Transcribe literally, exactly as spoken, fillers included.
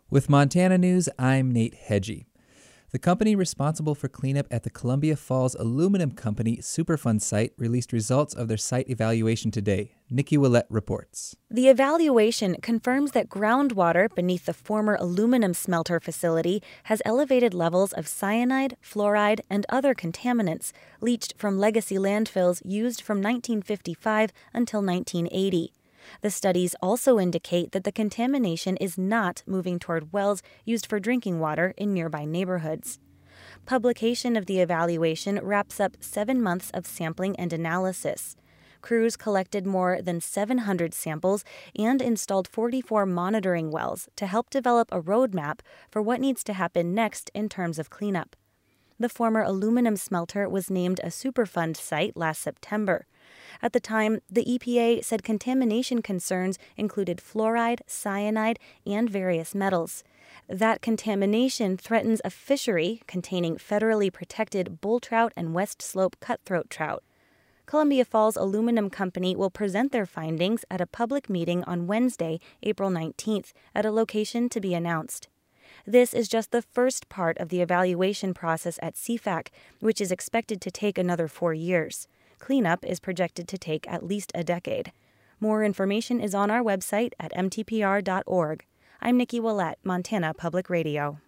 With Montana News, I'm Nate Hedgie. The company responsible for cleanup at the Columbia Falls Aluminum Company Superfund site released results of their site evaluation today. Nikki Willett reports. The evaluation confirms that groundwater beneath the former aluminum smelter facility has elevated levels of cyanide, fluoride, and other contaminants leached from legacy landfills used from nineteen fifty-five until nineteen eighty. The studies also indicate that the contamination is not moving toward wells used for drinking water in nearby neighborhoods. Publication of the evaluation wraps up seven months of sampling and analysis. Crews collected more than seven hundred samples and installed forty-four monitoring wells to help develop a roadmap for what needs to happen next in terms of cleanup. The former aluminum smelter was named a Superfund site last September. At the time, the E P A said contamination concerns included fluoride, cyanide, and various metals. That contamination threatens a fishery containing federally protected bull trout and West Slope cutthroat trout. Columbia Falls Aluminum Company will present their findings at a public meeting on Wednesday, April nineteenth, at a location to be announced. This is just the first part of the evaluation process at C FAC, which is expected to take another four years. Cleanup is projected to take at least a decade. More information is on our website at m t p r dot org. I'm Nikki Willett, Montana Public Radio.